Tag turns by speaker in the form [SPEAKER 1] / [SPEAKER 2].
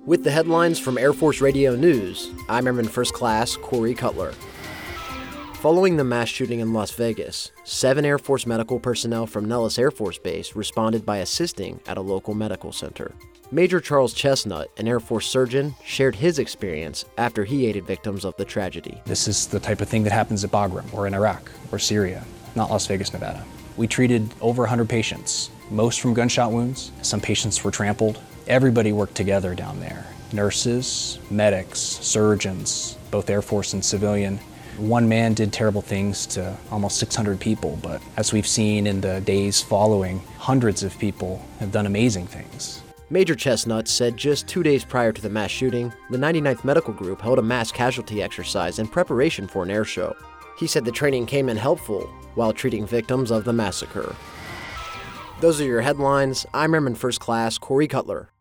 [SPEAKER 1] With the headlines from Air Force Radio News, I'm Airman First Class Corey Cutler. Following the mass shooting in Las Vegas, 7 Air Force medical personnel from Nellis Air Force Base responded by assisting at a local medical center. Major Charles Chestnut, an Air Force surgeon, shared his experience after he aided victims of the tragedy.
[SPEAKER 2] This is the type of thing that happens at Bagram or in Iraq or Syria, not Las Vegas, Nevada. We treated over 100 patients, most from gunshot wounds. Some patients were trampled. Everybody worked together down there. Nurses, medics, surgeons, both Air Force and civilian. One man did terrible things to almost 600 people, but as we've seen in the days following, hundreds of people have done amazing things.
[SPEAKER 1] Major Chestnut said just 2 days prior to the mass shooting, the 99th Medical Group held a mass casualty exercise in preparation for an air show. He said the training came in helpful while treating victims of the massacre. Those are your headlines. I'm Airman First Class Corey Cutler.